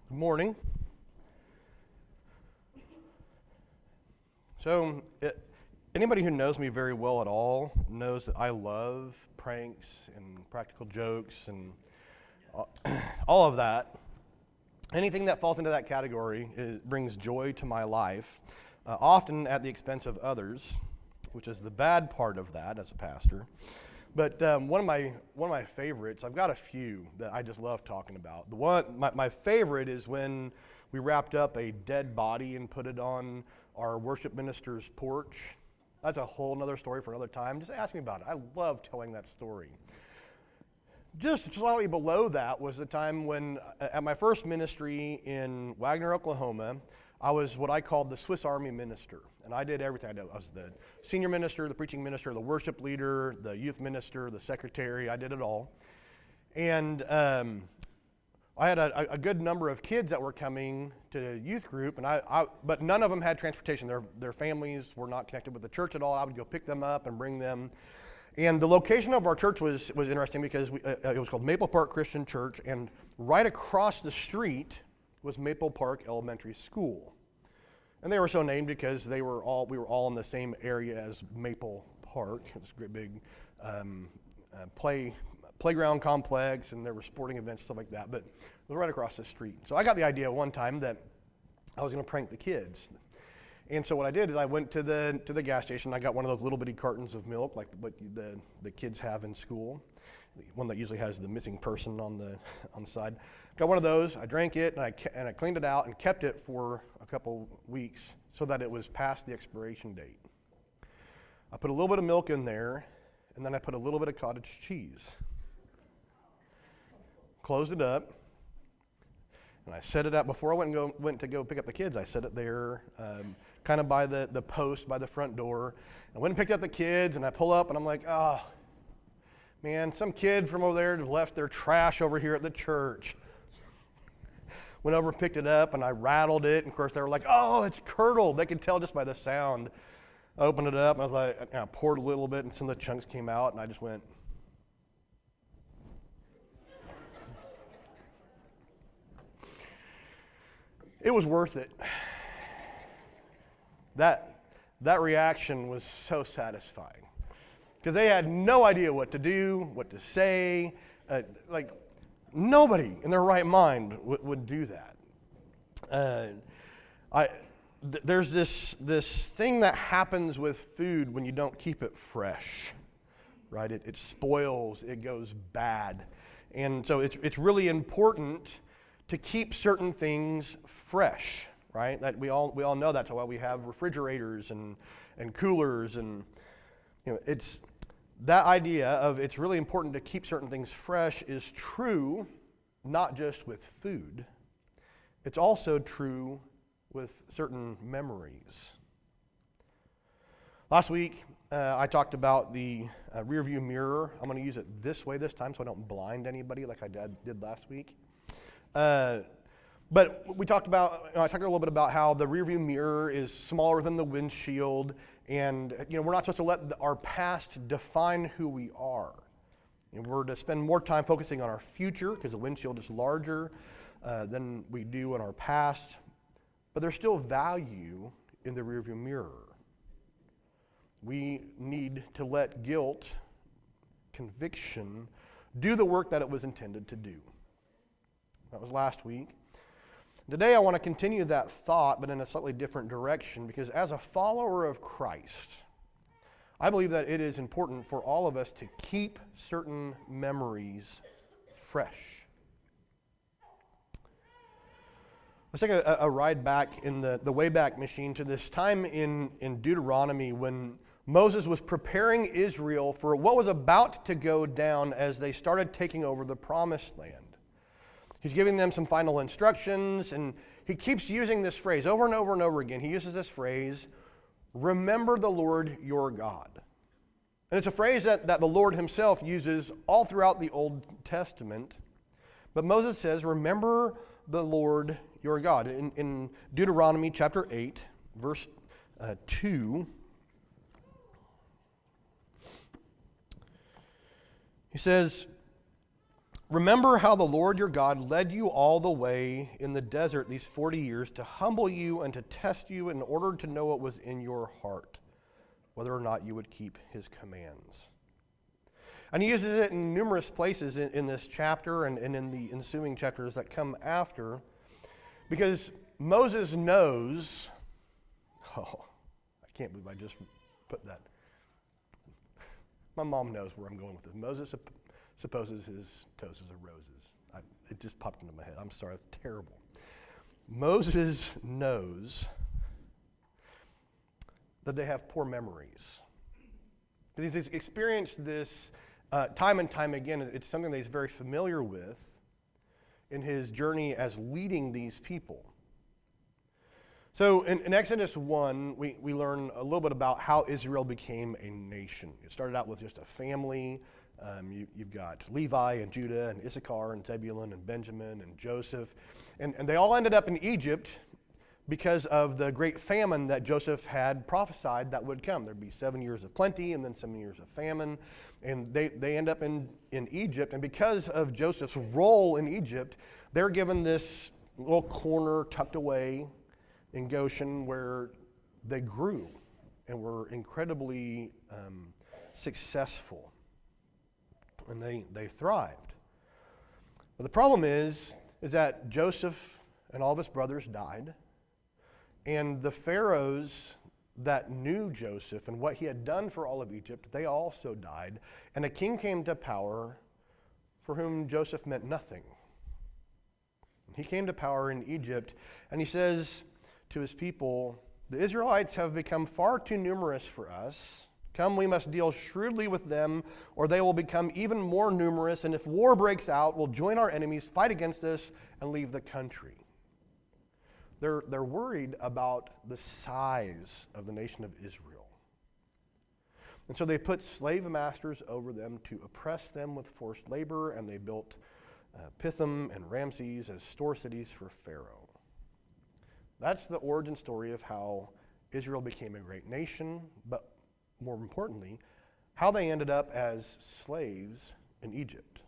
Good morning. So, anybody who knows me very well at all knows that I love pranks and practical jokes and all of that. Anything that falls into that category brings joy to my life, often at the expense of others, which is the bad part of that as a pastor. But one of my favorites, I've got a few that I just love talking about. My favorite is when we wrapped up a dead body and put it on our worship minister's porch. That's a whole other story for another time. Just ask me about it. I love telling that story. Just slightly below that was the time when, at my first ministry in Wagner, Oklahoma, I was what I called the Swiss Army minister. And I did everything I did. I was the senior minister, the preaching minister, the worship leader, the youth minister, the secretary. I did it all. And I had a good number of kids that were coming to youth group, but none of them had transportation. Their families were not connected with the church at all. I would go pick them up and bring them. And the location of our church was interesting because it was called Maple Park Christian Church, and right across the street was Maple Park Elementary School. And they were so named because we were all in the same area as Maple Park. It was a great big playground complex, and there were sporting events, stuff like that. But it was right across the street. So I got the idea one time that I was going to prank the kids. And so what I did is I went to the gas station. I got one of those little bitty cartons of milk, like what the kids have in school, one that usually has the missing person on the side. Got one of those. I drank it, and I cleaned it out and kept it for a couple weeks so that it was past the expiration date. I put a little bit of milk in there, and then I put a little bit of cottage cheese. Closed it up, and I set it out. Before I went to go pick up the kids, I set it there, kind of by the post by the front door. I went and picked up the kids, and I pull up, and I'm like, oh, man, some kid from over there left their trash over here at the church. Went over and picked it up, and I rattled it, and of course they were like, oh, it's curdled. They could tell just by the sound. I opened it up, and I was like, I poured a little bit, and some of the chunks came out, and I just went. It was worth it. That reaction was so satisfying because they had no idea what to do, what to say. Nobody in their right mind would do that. There's this thing that happens with food when you don't keep it fresh, right? It spoils, it goes bad, and so it's really important to keep certain things fresh, right? That we all know that's why we have refrigerators and coolers, and it's that idea of it's really important to keep certain things fresh is true not just with food. It's also true with certain memories. Last week, I talked about the rear view mirror. I'm going to use it this way this time so I don't blind anybody like I did last week. But I talked a little bit about how the rearview mirror is smaller than the windshield, and we're not supposed to let our past define who we are. We're to spend more time focusing on our future because the windshield is larger than we do in our past. But there's still value in the rearview mirror. We need to let guilt, conviction, do the work that it was intended to do. That was last week. Today I want to continue that thought, but in a slightly different direction, because as a follower of Christ, I believe that it is important for all of us to keep certain memories fresh. Let's take a ride back in the Wayback Machine to this time in Deuteronomy when Moses was preparing Israel for what was about to go down as they started taking over the Promised Land. He's giving them some final instructions, and he keeps using this phrase over and over and over again. He uses this phrase, remember the Lord your God. And it's a phrase that the Lord himself uses all throughout the Old Testament. But Moses says, remember the Lord your God. In Deuteronomy chapter 8, verse 2, he says, Remember how the Lord your God led you all the way in the desert these 40 years to humble you and to test you in order to know what was in your heart, whether or not you would keep his commands. And he uses it in numerous places in this chapter and in the ensuing chapters that come after, because Moses knows, I can't believe I just put that. My mom knows where I'm going with this. Moses supposes his toes are roses. It just popped into my head. I'm sorry, that's terrible. Moses knows that they have poor memories. Because he's experienced this time and time again. It's something that he's very familiar with in his journey as leading these people. So in Exodus 1, we learn a little bit about how Israel became a nation. It started out with just a family. You've got Levi and Judah and Issachar and Zebulun and Benjamin and Joseph. And they all ended up in Egypt because of the great famine that Joseph had prophesied that would come. There'd be 7 years of plenty and then 7 years of famine. And they end up in Egypt. And because of Joseph's role in Egypt, they're given this little corner tucked away in Goshen where they grew and were incredibly successful. And they thrived. But the problem is that Joseph and all of his brothers died. And the pharaohs that knew Joseph and what he had done for all of Egypt, they also died. And a king came to power for whom Joseph meant nothing. He came to power in Egypt, and he says to his people, "The Israelites have become far too numerous for us. Come, we must deal shrewdly with them, or they will become even more numerous, and if war breaks out, we'll join our enemies, fight against us, and leave the country." They're worried about the size of the nation of Israel. And so they put slave masters over them to oppress them with forced labor, and they built Pithom and Ramses as store cities for Pharaoh. That's the origin story of how Israel became a great nation, but more importantly, how they ended up as slaves in Egypt.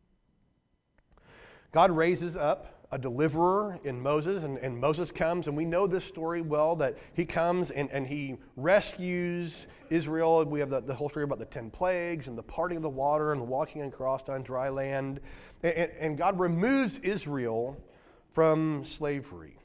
God raises up a deliverer in Moses, and Moses comes, and we know this story well, that he comes and he rescues Israel. We have the whole story about the 10 plagues and the parting of the water and the walking across on dry land. And God removes Israel from slavery.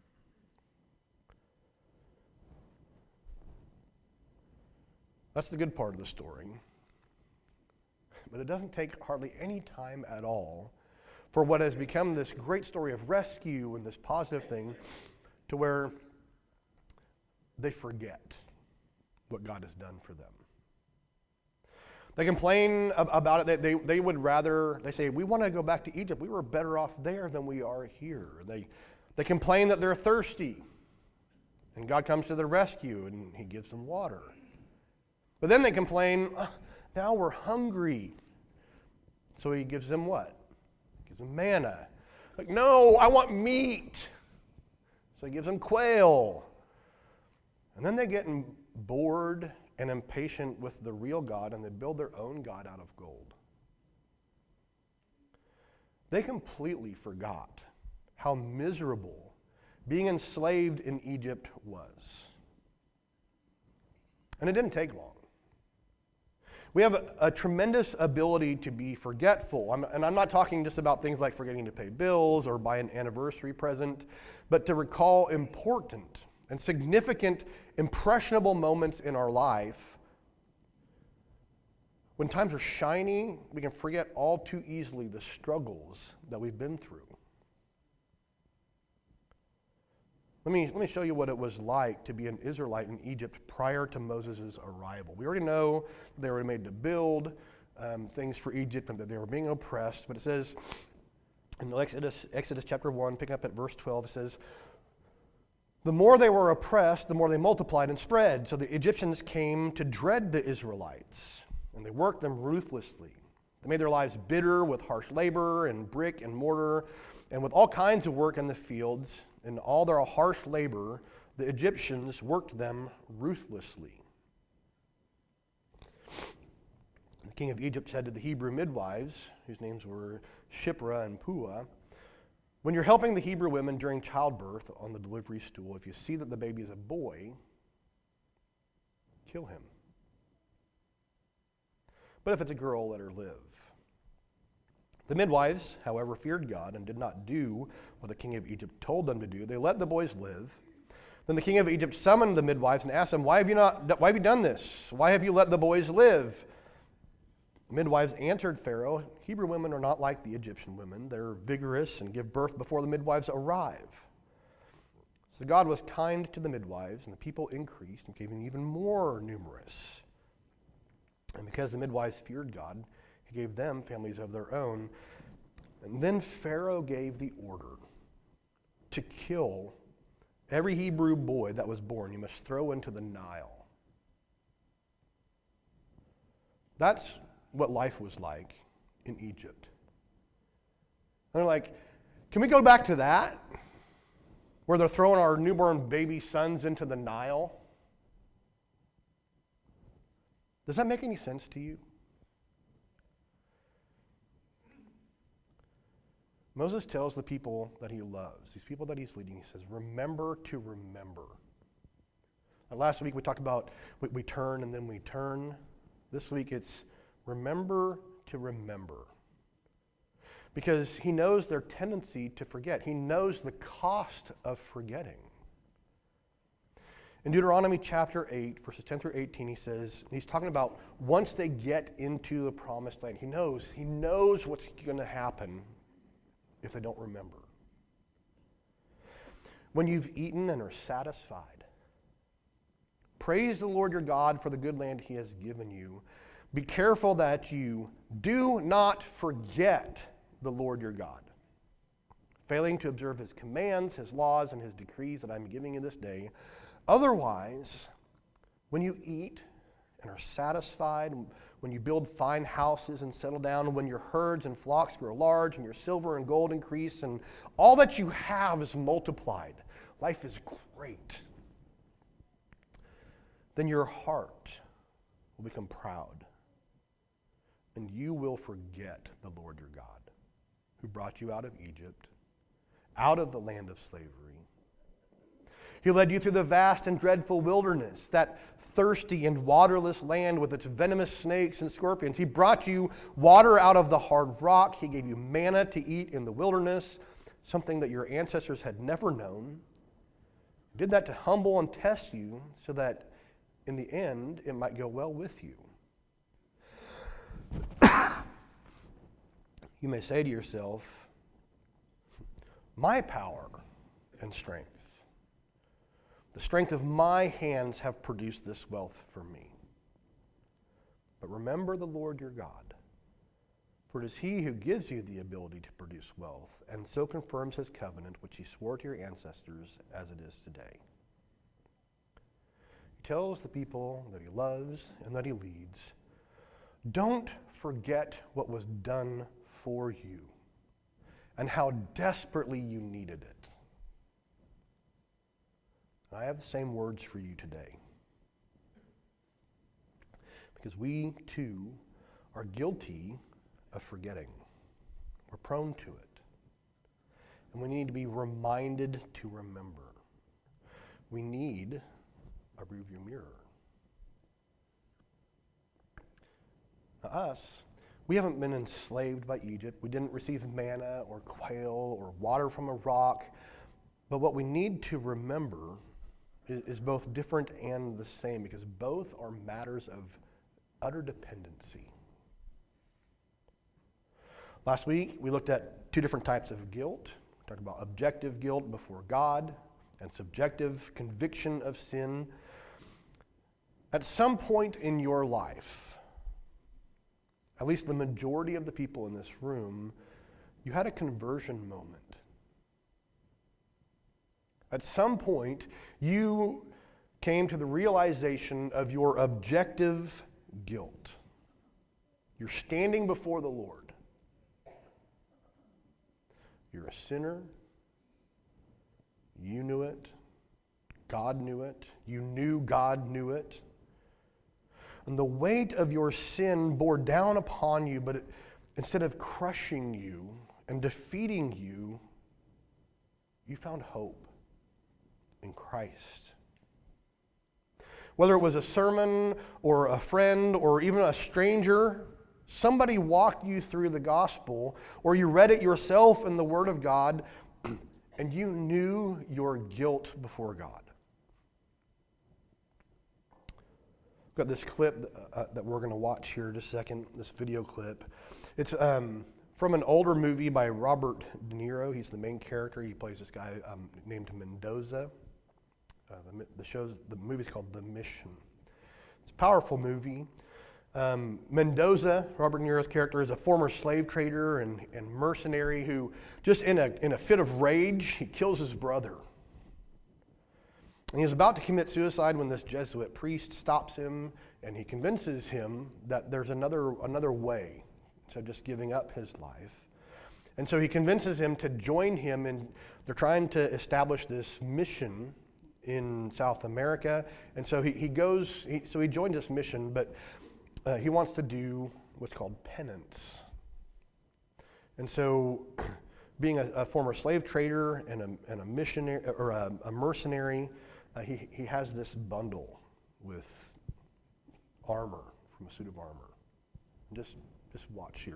That's the good part of the story. But it doesn't take hardly any time at all for what has become this great story of rescue and this positive thing to where they forget what God has done for them. They complain about it. They would rather, they say, we want to go back to Egypt. We were better off there than we are here. They complain that they're thirsty. And God comes to their rescue and he gives them water. But then they complain, now we're hungry. So he gives them what? He gives them manna. Like, no, I want meat. So he gives them quail. And then they get bored and impatient with the real God, and they build their own God out of gold. They completely forgot how miserable being enslaved in Egypt was. And it didn't take long. We have a tremendous ability to be forgetful. And I'm not talking just about things like forgetting to pay bills or buy an anniversary present, but to recall important and significant, impressionable moments in our life. When times are shiny, we can forget all too easily the struggles that we've been through. Let me show you what it was like to be an Israelite in Egypt prior to Moses' arrival. We already know they were made to build things for Egypt and that they were being oppressed. But it says in Exodus chapter 1, picking up at verse 12, it says, the more they were oppressed, the more they multiplied and spread. So the Egyptians came to dread the Israelites, and they worked them ruthlessly. They made their lives bitter with harsh labor and brick and mortar and with all kinds of work in the fields. In all their harsh labor, the Egyptians worked them ruthlessly. The king of Egypt said to the Hebrew midwives whose names were Shiphrah and Puah, when you're helping the Hebrew women during childbirth on the delivery stool, if you see that the baby is a boy, kill him. But if it's a girl, let her live. The midwives, however, feared God and did not do what the king of Egypt told them to do. They let the boys live. Then the king of Egypt summoned the midwives and asked them, why have you done this? Why have you let the boys live? The midwives answered Pharaoh, Hebrew women are not like the Egyptian women. They're vigorous and give birth before the midwives arrive. So God was kind to the midwives, and the people increased and became even more numerous. And because the midwives feared God, he gave them families of their own. And then Pharaoh gave the order to kill every Hebrew boy that was born. You must throw into the Nile. That's what life was like in Egypt. And they're like, can we go back to that? Where they're throwing our newborn baby sons into the Nile? Does that make any sense to you? Moses tells the people that he loves, these people that he's leading, he says, remember to remember. And last week we talked about we turn and then we turn. This week it's remember to remember. Because he knows their tendency to forget. He knows the cost of forgetting. In Deuteronomy chapter 8, verses 10 through 18, he says, he's talking about once they get into the promised land, he knows what's going to happen if they don't remember. When you've eaten and are satisfied, praise the Lord your God for the good land he has given you. Be careful that you do not forget the Lord your God, failing to observe his commands, his laws, and his decrees that I'm giving you this day. Otherwise, when you eat and are satisfied, when you build fine houses and settle down, when your herds and flocks grow large and your silver and gold increase and all that you have is multiplied, life is great, then your heart will become proud and you will forget the Lord your God who brought you out of Egypt, out of the land of slavery. He led you through the vast and dreadful wilderness, that thirsty and waterless land with its venomous snakes and scorpions. He brought you water out of the hard rock. He gave you manna to eat in the wilderness, something that your ancestors had never known. He did that to humble and test you so that in the end it might go well with you. You may say to yourself, my power and strength, the strength of my hands have produced this wealth for me. But remember the Lord your God, for it is he who gives you the ability to produce wealth, and so confirms his covenant, which he swore to your ancestors as it is today. He tells the people that he loves and that he leads, don't forget what was done for you and how desperately you needed it. I have the same words for you today. Because we, too, are guilty of forgetting. We're prone to it. And we need to be reminded to remember. We need a rearview mirror. Now, us, we haven't been enslaved by Egypt. We didn't receive manna or quail or water from a rock. But what we need to remember is both different and the same, because both are matters of utter dependency. Last week, we looked at two different types of guilt. We talked about objective guilt before God and subjective conviction of sin. At some point in your life, at least the majority of the people in this room, you had a conversion moment. At some point, you came to the realization of your objective guilt. You're standing before the Lord. You're a sinner. You knew it. God knew it. You knew God knew it. And the weight of your sin bore down upon you, but instead of crushing you and defeating you, you found hope in Christ. Whether it was a sermon or a friend or even a stranger, somebody walked you through the gospel, or you read it yourself in the Word of God, and you knew your guilt before God. I've got this clip that we're going to watch here in just a second, this video clip. It's from an older movie by Robert De Niro. He's the main character. He plays this guy named Mendoza. The movie's called The Mission. It's a powerful movie. Mendoza, Robert De Niro's character, is a former slave trader and mercenary who, just in a fit of rage, he kills his brother. And he's about to commit suicide when this Jesuit priest stops him, and he convinces him that there's another way to just giving up his life. And so he convinces him to join him, and they're trying to establish this mission in South America. And so he joins this mission, but he wants to do what's called penance. And so, being a former slave trader and a missionary or a mercenary, he has this bundle with armor, from a suit of armor. Just watch here.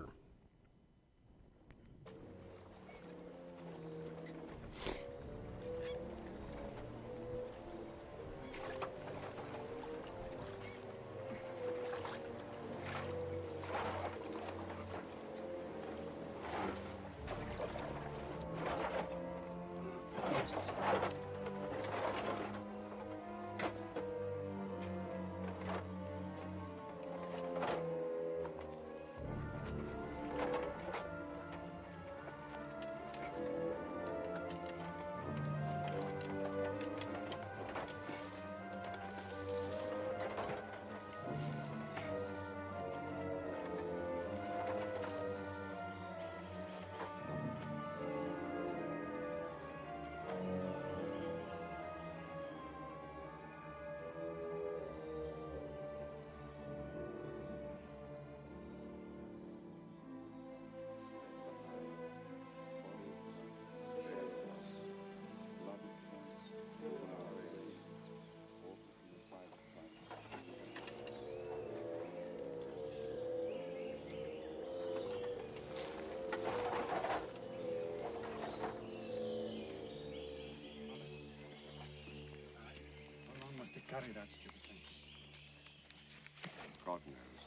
Carry that stupid thing. God knows.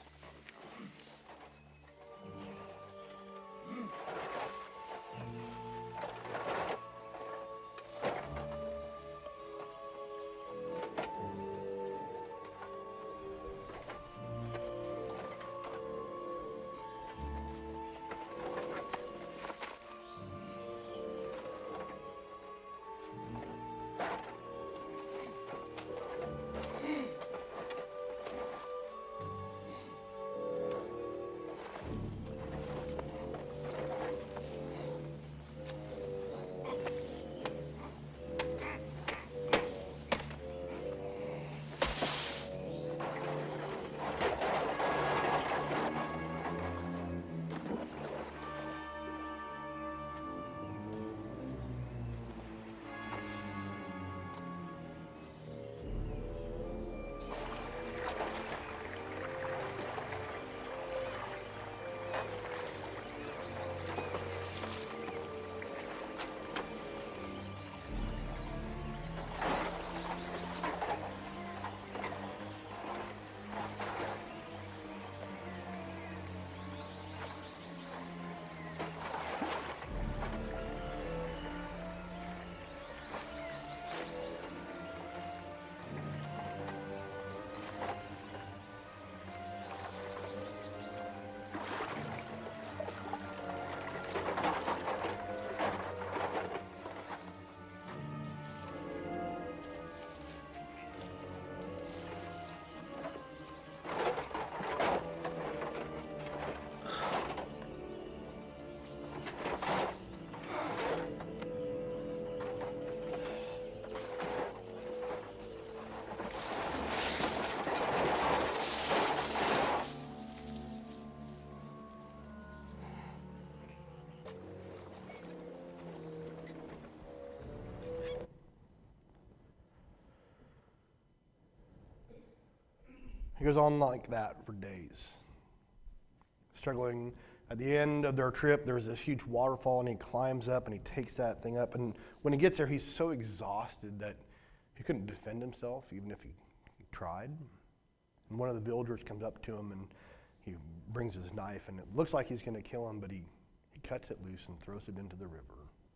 He goes on like that for days, struggling. At the end of their trip, there's this huge waterfall, and he climbs up, and he takes that thing up. And when he gets there, he's so exhausted that he couldn't defend himself, even if he tried. And one of the villagers comes up to him, and he brings his knife, and it looks like he's going to kill him, but he cuts it loose and throws it into the river.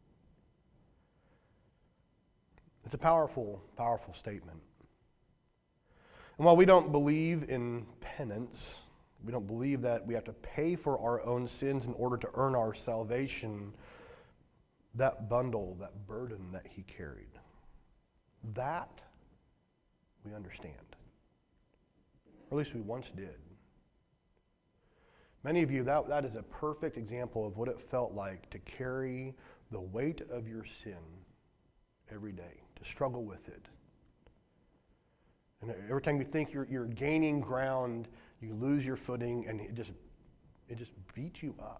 It's a powerful, powerful statement. And while we don't believe in penance, we don't believe that we have to pay for our own sins in order to earn our salvation, that bundle, that burden that he carried, that we understand. Or at least we once did. Many of you, that is a perfect example of what it felt like to carry the weight of your sin every day, to struggle with it. And every time you think you're gaining ground, you lose your footing, and it just beats you up.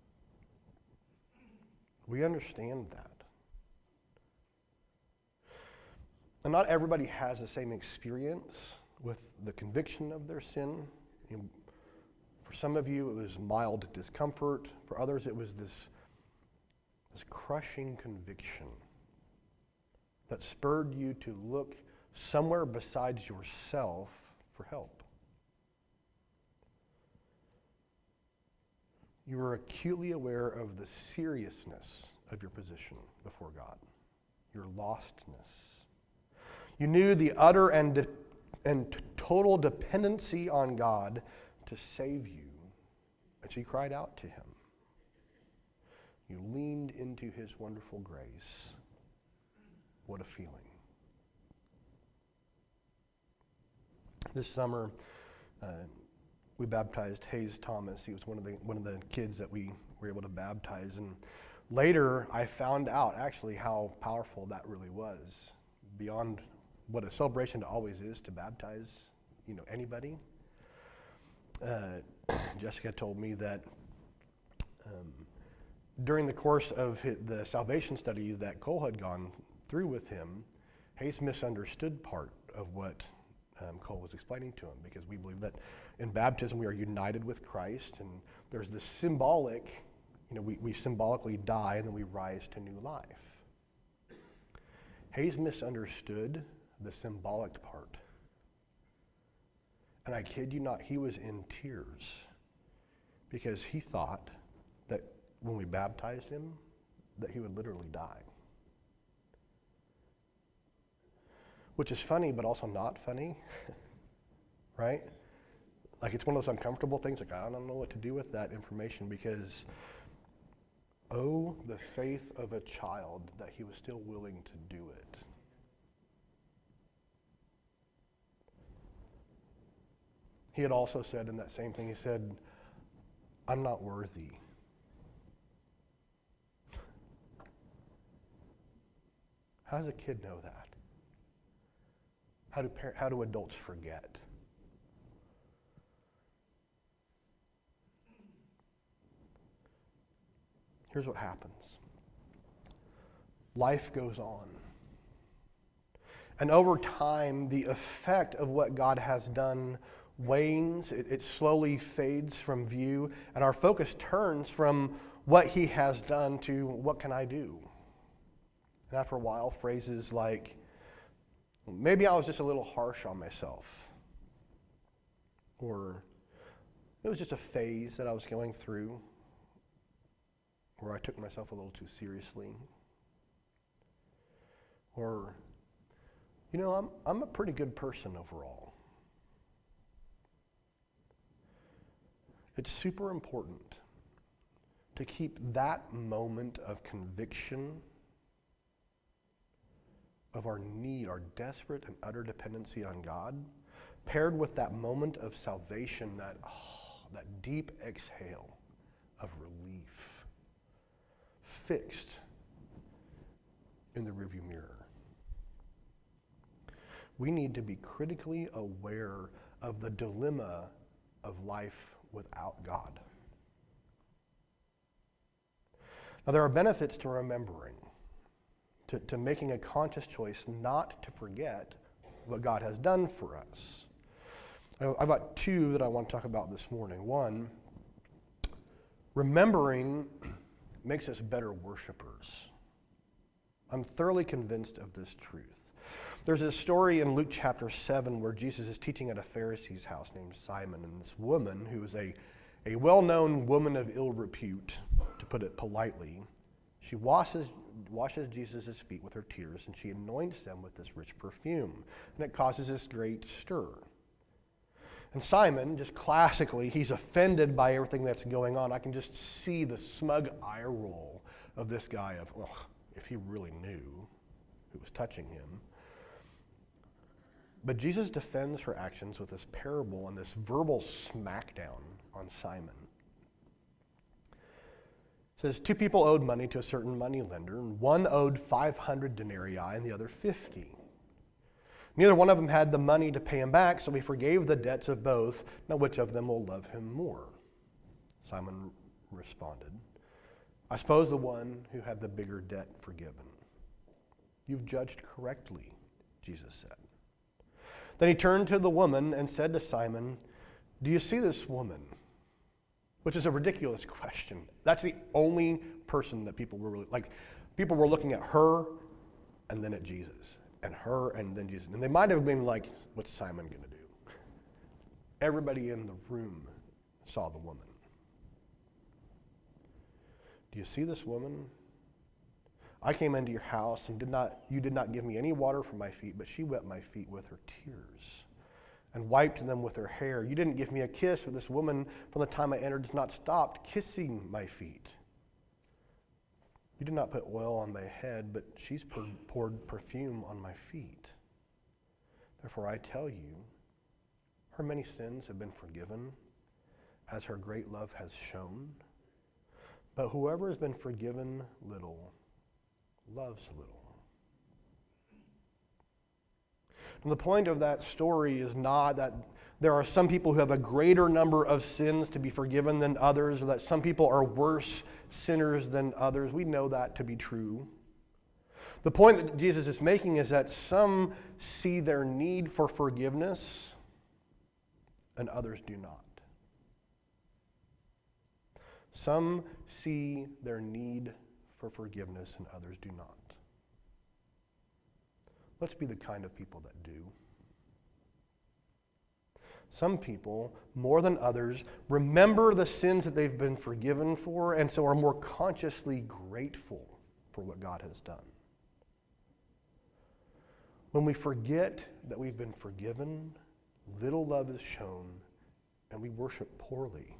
We understand that. And not everybody has the same experience with the conviction of their sin. For some of you, it was mild discomfort. For others, it was this crushing conviction that spurred you to look somewhere besides yourself for help. You were acutely aware of the seriousness of your position before God, your lostness. You knew the utter and total dependency on God to save you, and so you cried out to him. You leaned into his wonderful grace. What a feeling. This summer, we baptized Hayes Thomas. He was one of the kids that we were able to baptize. And later, I found out actually how powerful that really was, beyond what a celebration always is to baptize, anybody. Jessica told me that during the course of the salvation study that Cole had gone through with him, Hayes misunderstood part of what Cole was explaining to him, because we believe that in baptism we are united with Christ, and there's this symbolic, we symbolically die and then we rise to new life. Hayes misunderstood the symbolic part. And I kid you not, he was in tears because he thought that when we baptized him, that he would literally die. Which is funny, but also not funny, right? Like, it's one of those uncomfortable things, like, I don't know what to do with that information, because, oh, the faith of a child that he was still willing to do it. He had also said in that same thing, he said, I'm not worthy. How does a kid know that? How do adults forget? Here's what happens. Life goes on. And over time, the effect of what God has done wanes. It slowly fades from view. And our focus turns from what he has done to what can I do? And after a while, phrases like, maybe I was just a little harsh on myself. Or it was just a phase that I was going through where I took myself a little too seriously. Or, I'm a pretty good person overall. It's super important to keep that moment of conviction of our need, our desperate and utter dependency on God, paired with that moment of salvation, that deep exhale of relief, fixed in the rearview mirror. We need to be critically aware of the dilemma of life without God. Now, there are benefits to remembering, to making a conscious choice not to forget what God has done for us. I've got two that I want to talk about this morning. One, remembering makes us better worshipers. I'm thoroughly convinced of this truth. There's a story in Luke chapter 7 where Jesus is teaching at a Pharisee's house named Simon, and this woman, who is a well-known woman of ill repute, to put it politely, she washes Jesus' feet with her tears, and she anoints them with this rich perfume, and it causes this great stir. And Simon, just classically, he's offended by everything that's going on. I can just see the smug eye roll of this guy of, if he really knew who was touching him. But Jesus defends her actions with this parable and this verbal smackdown on Simon. It says, 2 people owed money to a certain moneylender, and one owed 500 denarii and the other 50. Neither one of them had the money to pay him back, so he forgave the debts of both. Now which of them will love him more? Simon responded, I suppose the one who had the bigger debt forgiven. You've judged correctly, Jesus said. Then he turned to the woman and said to Simon, do you see this woman? Which is a ridiculous question. That's the only person that people were really, people were looking at her and then at Jesus. And her and then Jesus. And they might have been like, what's Simon going to do? Everybody in the room saw the woman. Do you see this woman? I came into your house and you did not give me any water for my feet, but she wet my feet with her tears and wiped them with her hair. You didn't give me a kiss, but this woman from the time I entered has not stopped kissing my feet. You did not put oil on my head, but she's poured perfume on my feet. Therefore I tell you, her many sins have been forgiven, as her great love has shown. But whoever has been forgiven little, loves little. And the point of that story is not that there are some people who have a greater number of sins to be forgiven than others, or that some people are worse sinners than others. We know that to be true. The point that Jesus is making is that some see their need for forgiveness and others do not. Some see their need for forgiveness and others do not. Let's be the kind of people that do. Some people, more than others, remember the sins that they've been forgiven for and so are more consciously grateful for what God has done. When we forget that we've been forgiven, little love is shown and we worship poorly.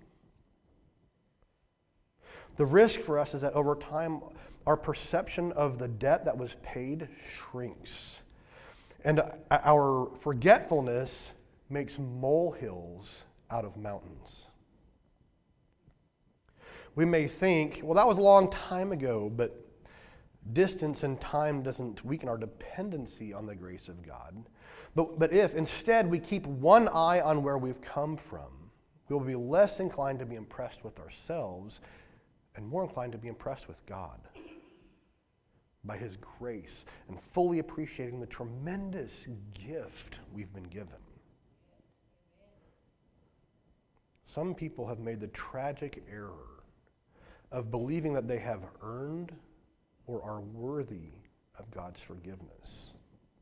The risk for us is that over time, our perception of the debt that was paid shrinks. And our forgetfulness makes molehills out of mountains. We may think, well, that was a long time ago, but distance and time doesn't weaken our dependency on the grace of God. But if instead we keep one eye on where we've come from, we will be less inclined to be impressed with ourselves and more inclined to be impressed with God by His grace and fully appreciating the tremendous gift we've been given. Some people have made the tragic error of believing that they have earned or are worthy of God's forgiveness.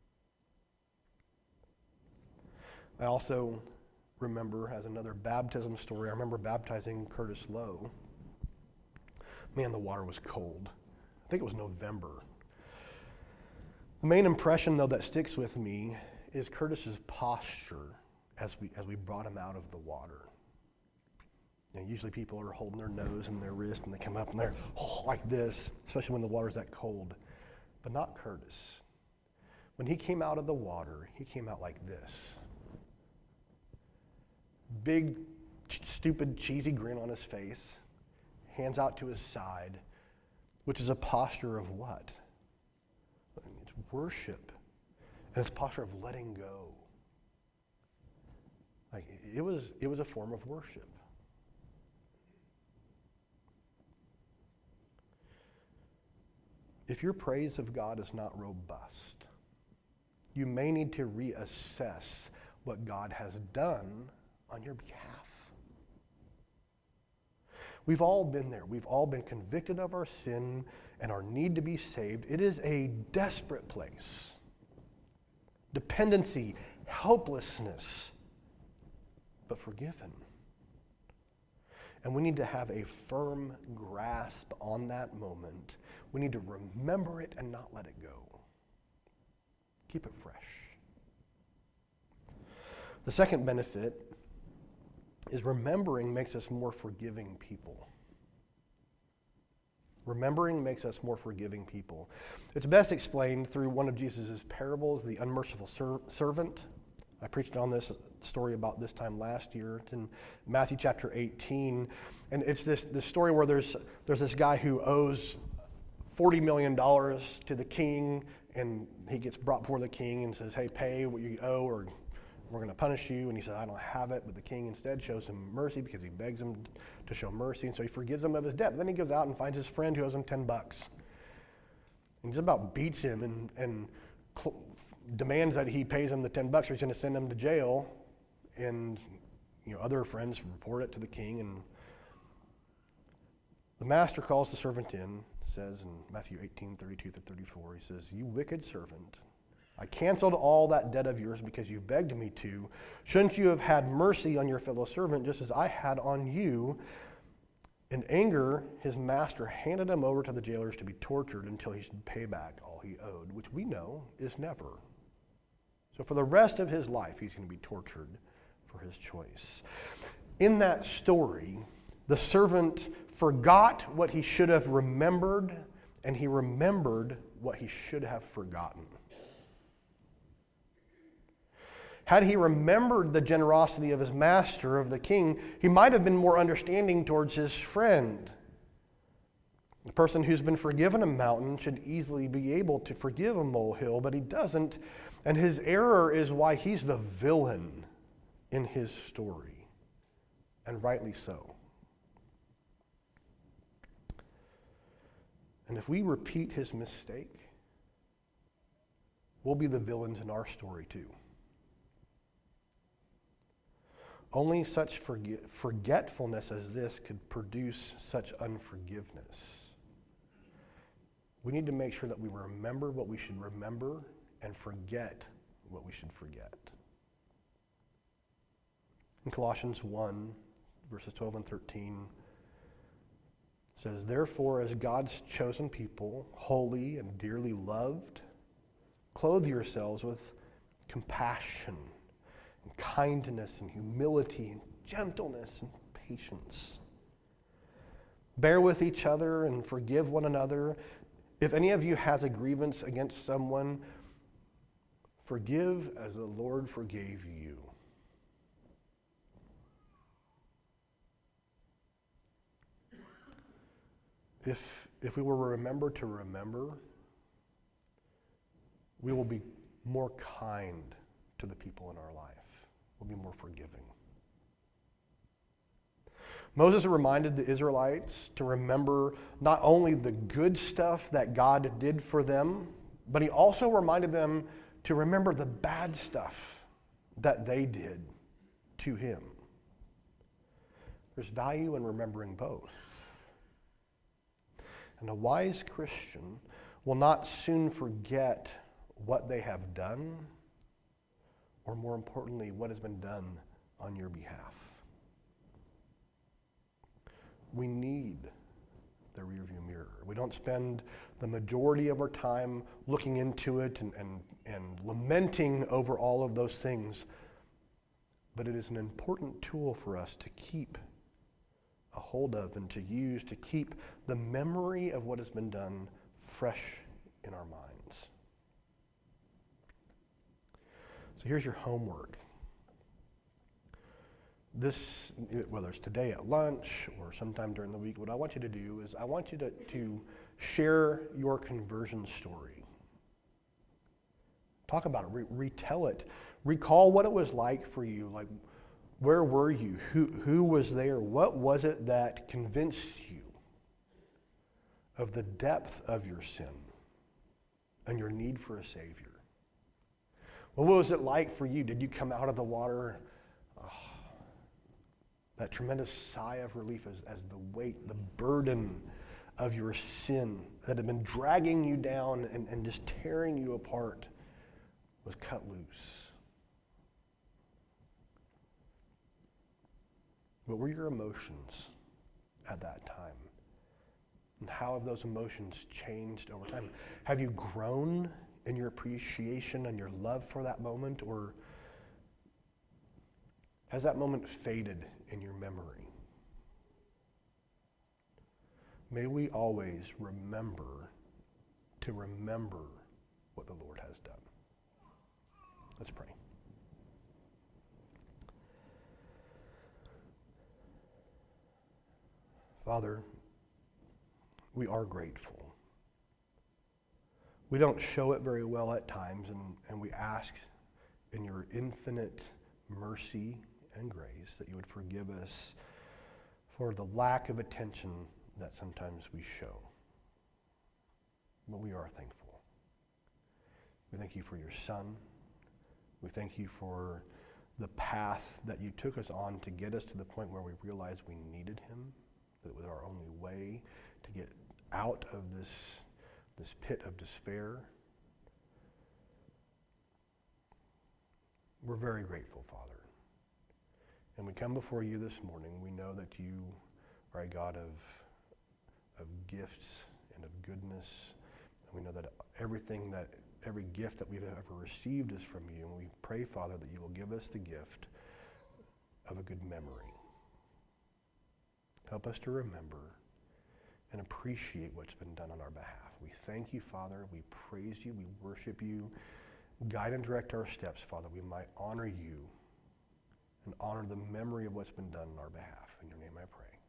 I also remember, as another baptism story, I remember baptizing Curtis Lowe. Man, the water was cold. I think it was November. The main impression, though, that sticks with me is Curtis's posture as we brought him out of the water. You know, usually people are holding their nose and their wrist and they come up and they're like this, especially when the water's that cold. But not Curtis. When he came out of the water, he came out like this. Big, stupid, cheesy grin on his face, hands out to his side, which is a posture of what? It's worship. And it's a posture of letting go. Like it was a form of worship. If your praise of God is not robust, you may need to reassess what God has done on your behalf. We've all been there. We've all been convicted of our sin and our need to be saved. It is a desperate place. Dependency, helplessness, but forgiven. And we need to have a firm grasp on that moment. We need to remember it and not let it go. Keep it fresh. The second benefit is remembering makes us more forgiving people. Remembering makes us more forgiving people. It's best explained through one of Jesus' parables, the unmerciful servant. I preached on this story about this time last year. It's in Matthew chapter 18. And it's this story where there's this guy who owes $40 million to the king, and he gets brought before the king and says, hey, pay what you owe or we're going to punish you. And he said, I don't have it. But the king instead shows him mercy because he begs him to show mercy. And so he forgives him of his debt. But then he goes out and finds his friend who owes him $10. And just about beats him and demands that he pays him the $10 or he's going to send him to jail. And other friends report it to the king. And the master calls the servant in, says in Matthew 18:32-34, he says, you wicked servant, I canceled all that debt of yours because you begged me to. Shouldn't you have had mercy on your fellow servant just as I had on you? In anger, his master handed him over to the jailers to be tortured until he should pay back all he owed, which we know is never. So for the rest of his life, he's going to be tortured for his choice. In that story, the servant forgot what he should have remembered, and he remembered what he should have forgotten. Had he remembered the generosity of his master, of the king, he might have been more understanding towards his friend. The person who's been forgiven a mountain should easily be able to forgive a molehill, but he doesn't, and his error is why he's the villain in his story, and rightly so. And if we repeat his mistake, we'll be the villains in our story too. Only such forgetfulness as this could produce such unforgiveness. We need to make sure that we remember what we should remember and forget what we should forget. In Colossians 1, verses 12 and 13, it says, therefore, as God's chosen people, holy and dearly loved, clothe yourselves with compassion and kindness and humility and gentleness and patience. Bear with each other and forgive one another. If any of you has a grievance against someone, forgive as the Lord forgave you. If we will remember to remember, we will be more kind to the people in our life. We'll be more forgiving. Moses reminded the Israelites to remember not only the good stuff that God did for them, but he also reminded them to remember the bad stuff that they did to him. There's value in remembering both. And a wise Christian will not soon forget what they have done, or more importantly, what has been done on your behalf. We need the rearview mirror. We don't spend the majority of our time looking into it and lamenting over all of those things, but it is an important tool for us to keep a hold of and to use to keep the memory of what has been done fresh in our minds. So here's your homework. This, whether it's today at lunch or sometime during the week, what I want you to do is I want you to share your conversion story. Talk about it, retell it. Recall what it was like for you. Like, where were you? Who was there? What was it that convinced you of the depth of your sin and your need for a Savior? Well, what was it like for you? Did you come out of the water? That tremendous sigh of relief as the weight, the burden of your sin that had been dragging you down and just tearing you apart was cut loose. What were your emotions at that time? And how have those emotions changed over time? Have you grown in your appreciation and your love for that moment, or has that moment faded in your memory? May we always remember to remember what the Lord has done. Let's pray. Father, we are grateful. We don't show it very well at times, and we ask in your infinite mercy and grace that you would forgive us for the lack of attention that sometimes we show. But we are thankful. We thank you for your Son. We thank you for the path that you took us on to get us to the point where we realized we needed him, that it was our only way to get out of this pit of despair. We're very grateful, Father. And we come before you this morning. We know that you are a God of gifts and of goodness. And we know that every gift that we've ever received is from you. And we pray, Father, that you will give us the gift of a good memory. Help us to remember and appreciate what's been done on our behalf. We thank you, Father. We praise you. We worship you. Guide and direct our steps, Father. We might honor you and honor the memory of what's been done on our behalf. In your name I pray.